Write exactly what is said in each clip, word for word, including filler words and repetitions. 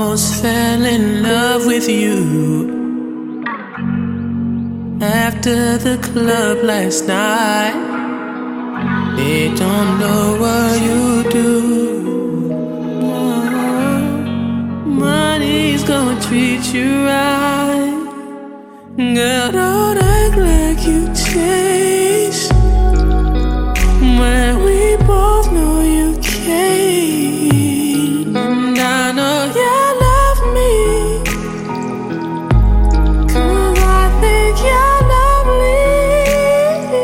almost fell in love with you after the club last night. They don't know what you do. Money's gonna treat you right. Girl, don't act like you changed when we both know you can't. And I know you love me, 'cause I think you're lovely.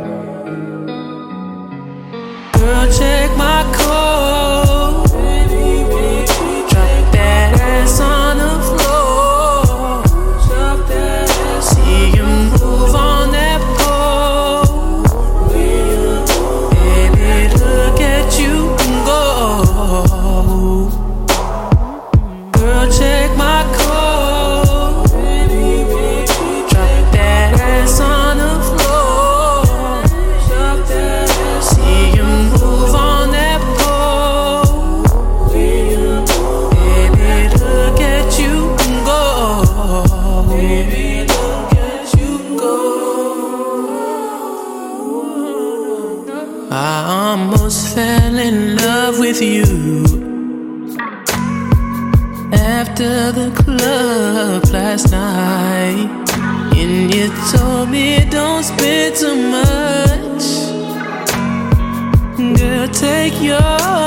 Girl, check my code. Drop that ass on the floor. See you move on that pole. Baby, look at you go. Girl, check my code. Drop that ass on the floor. See you move on that pole. Baby, look at you go. Baby, look at you go. I almost fell in love with you after the club last night. And you told me don't spend too much. Girl, take your